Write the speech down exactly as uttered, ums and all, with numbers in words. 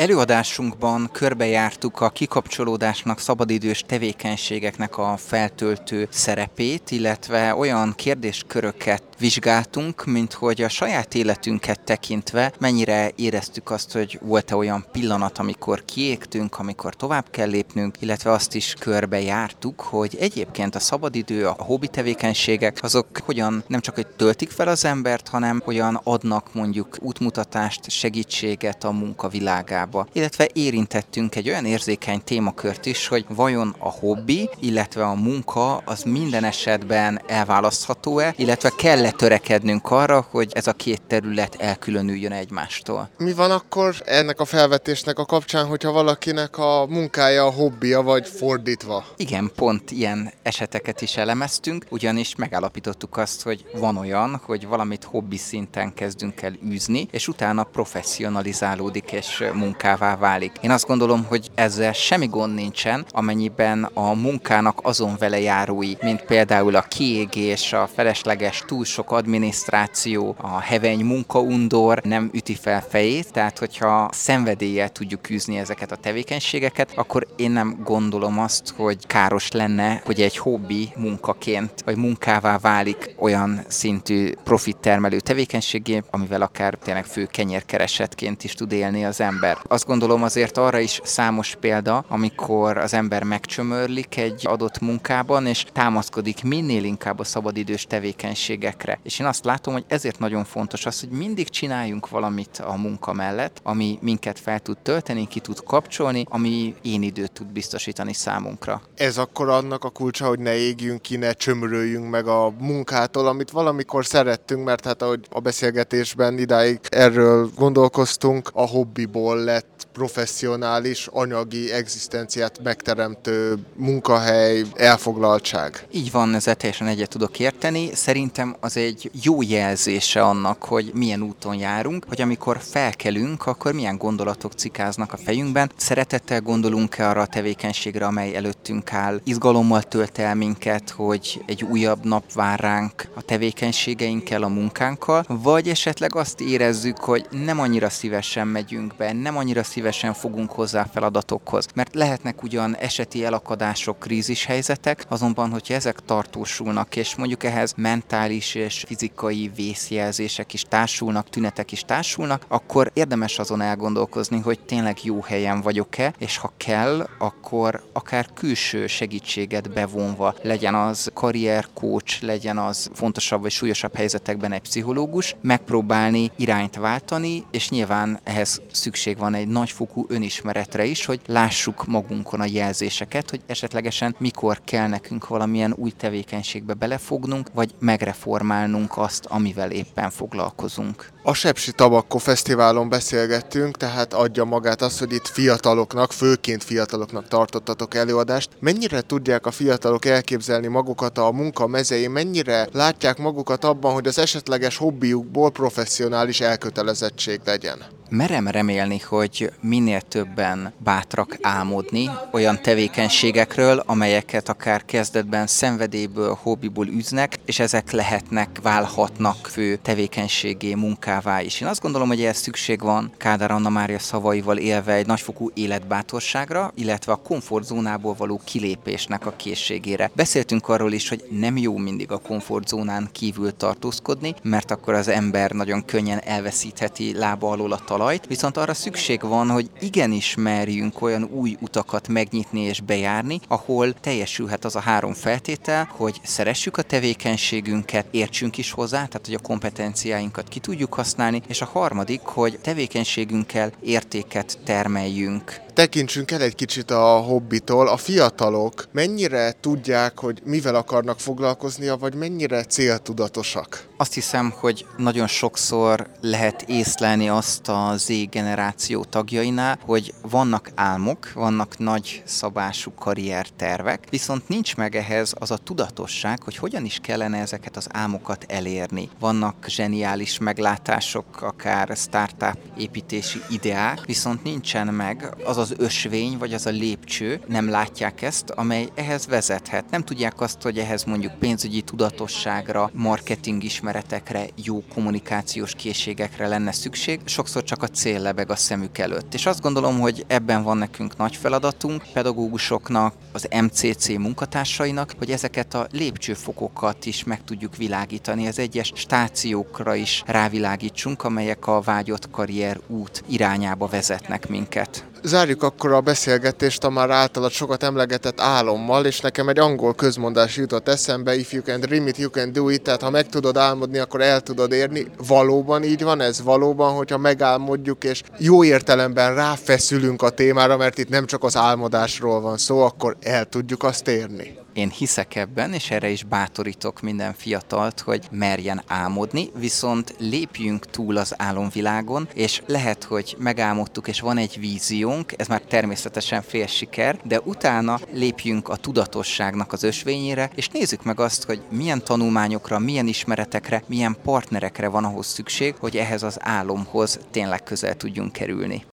Előadásunkban körbejártuk a kikapcsolódásnak, szabadidős tevékenységeknek a feltöltő szerepét, illetve olyan kérdésköröket vizsgáltunk, mint hogy a saját életünket tekintve mennyire éreztük azt, hogy volt-e olyan pillanat, amikor kiégtünk, amikor tovább kell lépnünk, illetve azt is körbejártuk, hogy egyébként a szabadidő, a hobbi tevékenységek, azok hogyan nem csak hogy töltik fel az embert, hanem hogyan adnak mondjuk útmutatást, segítséget a munkavilágába. Illetve érintettünk egy olyan érzékeny témakört is, hogy vajon a hobbi, illetve a munka az minden esetben elválasztható-e, illetve kell-e törekednünk arra, hogy ez a két terület elkülönüljön egymástól. Mi van akkor ennek a felvetésnek a kapcsán, hogyha valakinek a munkája a hobbija, vagy fordítva? Igen, pont ilyen eseteket is elemeztünk, ugyanis megállapítottuk azt, hogy van olyan, hogy valamit hobbi szinten kezdünk el űzni, és utána professzionalizálódik és munkává válik. Én azt gondolom, hogy ezzel semmi gond nincsen, amennyiben a munkának azon vele járói, mint például a kiégés, a felesleges túl sok adminisztráció, a heveny munkaundor nem üti fel fejét, tehát hogyha szenvedéllyel tudjuk űzni ezeket a tevékenységeket, akkor én nem gondolom azt, hogy káros lenne, hogy egy hobbi munkaként, vagy munkává válik olyan szintű profit termelő tevékenységé, amivel akár tényleg fő kenyérkeresetként is tud élni az ember. Azt gondolom azért arra is számos példa, amikor az ember megcsömörlik egy adott munkában, és támaszkodik minél inkább a szabadidős tevékenységekre. És én azt látom, hogy ezért nagyon fontos az, hogy mindig csináljunk valamit a munka mellett, ami minket fel tud tölteni, ki tud kapcsolni, ami én időt tud biztosítani számunkra. Ez akkor annak a kulcsa, hogy ne égjünk ki, ne csömöröljünk meg a munkától, amit valamikor szerettünk, mert hát ahogy a beszélgetésben idáig erről gondolkoztunk, a hobbiból lett professzionális, anyagi egzisztenciát megteremtő munkahely, elfoglaltság. Így van, ezzel teljesen egyet tudok érteni. Szerintem az egy jó jelzése annak, hogy milyen úton járunk, hogy amikor felkelünk, akkor milyen gondolatok cikáznak a fejünkben. Szeretettel gondolunk-e arra a tevékenységre, amely előttünk áll, izgalommal tölt el minket, hogy egy újabb nap vár ránk a tevékenységeinkkel, a munkánkkal, vagy esetleg azt érezzük, hogy nem annyira szívesen megyünk be, nem annyira szívesen fogunk hozzá feladatokhoz. Mert lehetnek ugyan eseti elakadások, krízishelyzetek, azonban, hogyha ezek tartósulnak, és mondjuk ehhez mentális és fizikai vészjelzések is társulnak, tünetek is társulnak, akkor érdemes azon elgondolkozni, hogy tényleg jó helyen vagyok-e, és ha kell, akkor akár külső segítséget bevonva, legyen az karriercoach, legyen az fontosabb vagy súlyosabb helyzetekben egy pszichológus, megpróbálni irányt váltani, és nyilván ehhez szükség van egy nagyfokú önismeretre is, hogy lássuk magunkon a jelzéseket, hogy esetlegesen mikor kell nekünk valamilyen új tevékenységbe belefognunk, vagy megreformálnunk azt, amivel éppen foglalkozunk. A Sepsi Tabakko Fesztiválon beszélgettünk, tehát adja magát az, hogy itt fiataloknak, főként fiataloknak tartottatok előadást. Mennyire tudják a fiatalok elképzelni magukat a munka mezején, mennyire látják magukat abban, hogy az esetleges hobbiukból professzionális elkötelezettség legyen? Merem remélni, hogy minél többen bátrak álmodni olyan tevékenységekről, amelyeket akár kezdetben szenvedélyből, hobbiból űznek, és ezek lehetnek, válhatnak fő tevékenységé, munkává is. Én azt gondolom, hogy ehhez szükség van Kádár Anna Mária szavaival élve egy nagyfokú életbátorságra, illetve a komfortzónából való kilépésnek a készségére. Beszéltünk arról is, hogy nem jó mindig a komfortzónán kívül tartózkodni, mert akkor az ember nagyon könnyen elveszítheti lába alól a talajt, viszont arra szükség van, hogy igenis merjünk olyan új utakat megnyitni és bejárni, ahol teljesülhet az a három feltétel, hogy szeressük a tevékenységünket, értsünk is hozzá, tehát hogy a kompetenciáinkat ki tudjuk használni, és a harmadik, hogy tevékenységünkkel értéket termeljünk. Tekintsünk el egy kicsit a hobbitól. A fiatalok mennyire tudják, hogy mivel akarnak foglalkoznia, vagy mennyire céltudatosak? Azt hiszem, hogy nagyon sokszor lehet észlelni azt a Z-generáció tagjainál, hogy vannak álmok, vannak nagy szabású karriertervek, viszont nincs meg ehhez az a tudatosság, hogy hogyan is kellene ezeket az álmokat elérni. Vannak zseniális meglátások, akár startup építési ideák, viszont nincsen meg az a az ösvény, vagy az a lépcső, nem látják ezt, amely ehhez vezethet. Nem tudják azt, hogy ehhez mondjuk pénzügyi tudatosságra, marketing ismeretekre, jó kommunikációs készségekre lenne szükség, sokszor csak a cél lebeg a szemük előtt. És azt gondolom, hogy ebben van nekünk nagy feladatunk, pedagógusoknak, az em cé cé munkatársainak, hogy ezeket a lépcsőfokokat is meg tudjuk világítani, az egyes stációkra is rávilágítsunk, amelyek a vágyott karrier út irányába vezetnek minket. Zárjuk akkor a beszélgetést a már általad sokat emlegetett álommal, és nekem egy angol közmondás jutott eszembe, if you can dream it, you can do it, tehát ha meg tudod álmodni, akkor el tudod érni. Valóban így van ez? Valóban, hogyha megálmodjuk, és jó értelemben ráfeszülünk a témára, mert itt nem csak az álmodásról van szó, akkor el tudjuk azt érni? Én hiszek ebben, és erre is bátorítok minden fiatalt, hogy merjen álmodni, viszont lépjünk túl az álomvilágon, és lehet, hogy megálmodtuk, és van egy víziónk, ez már természetesen fél siker, de utána lépjünk a tudatosságnak az ösvényére, és nézzük meg azt, hogy milyen tanulmányokra, milyen ismeretekre, milyen partnerekre van ahhoz szükség, hogy ehhez az álomhoz tényleg közel tudjunk kerülni.